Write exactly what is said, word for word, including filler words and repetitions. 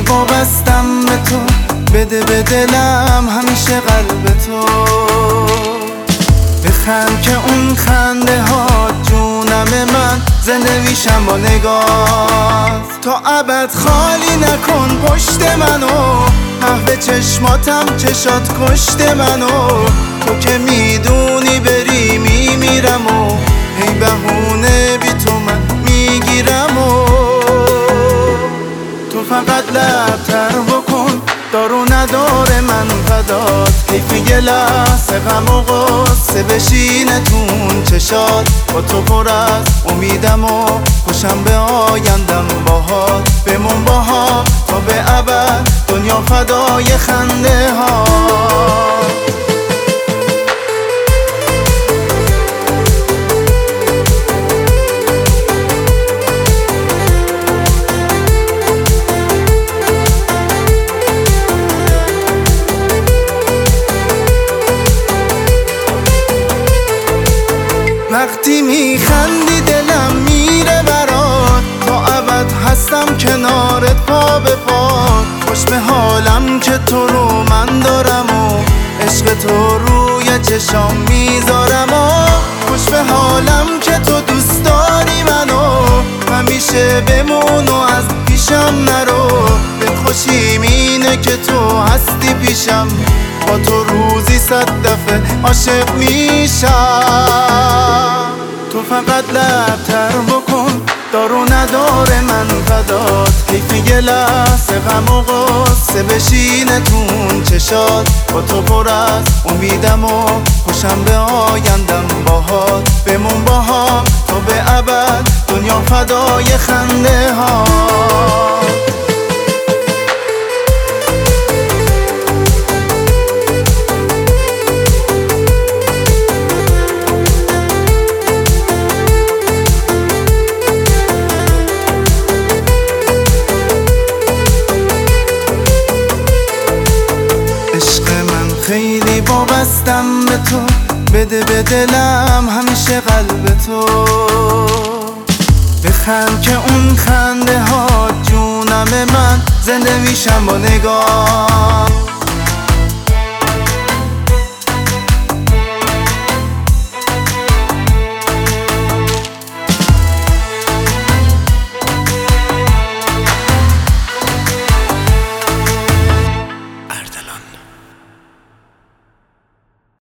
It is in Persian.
وابستم به تو، بده به دلم همیشه قلب تو. بخند که اون خنده ها جونم من، زنده میشم با نگاه. تا ابد خالی نکن پشت منو، محو چشماتم چشات کشت منو. تو که میدونی بری میمیرم و هی بهونه بی تو من میگیرم و تو فقط لبتر بکن، دارو نداره من فدات. حیف یه لحظه غم و غصه بشینه تون چشات. با تو پر از امیدم و خوشم به آیندم باهات. بمون باها تا به ابد، دنیا فدای خنده ها. وقتی میخندی دلم میره برات، تا ابد هستم کنارت پا به پا. خوش به حالم که تو رو من دارم و عشق تو روی چشام میذارم و خوش به حالم که تو دوست داری منو، همیشه بمون و از پیشم نرو. به خوشیم اینه که تو هستی پیشم، با تو روزی صد دفعه عاشق میشم. تو فقط لبتر بکن، دارو نداره من فدات. حیف یه لحظه غم و غصه بشینه تون چشات. با تو پر از امیدم و خوشم به آیندم باهات. بمون باهام تا به ابد، دنیا فدای خنده ها. خیلی وابستم به تو، بده به دلم همیشه قلب تو. بخند که اون خنده ها جونم من، زنده میشم با نگاه.